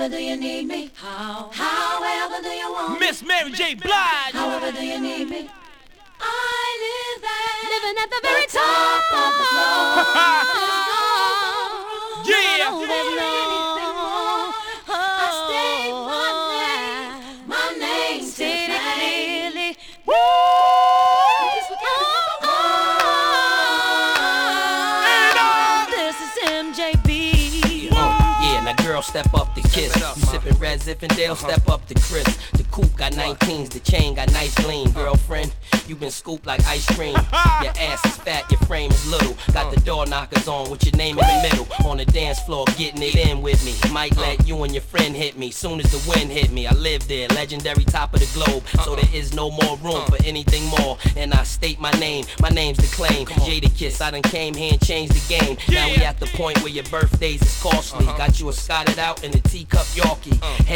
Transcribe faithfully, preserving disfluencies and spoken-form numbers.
However do you need me? How? However do you want me? Miss Mary J. Blige. However do you need me? I live there, living at the very top of the floor. Yeah. No, there's no anything more. I state my name, my name's Tiffany. Woo! This is M J B. Yeah, now girl, step up to kiss. You sippin' Red Zippendale, step up to Chris. The coupe got nineteens, the chain got nice gleam. Girlfriend, you been scooped like ice cream. Your ass is fat, your frame is little. Got the door knockers on with your name in the middle. On the dance floor, getting it in with me. Might let you and your friend hit me. Soon as the wind hit me, I live there, legendary top of the globe. So there is no more room for anything more. And I state my name, my name's the claim. Jadakiss, I done came here and changed the game. Now we at the point where your birthdays is costly. Got you a Scotted out in a teacup Yorkie.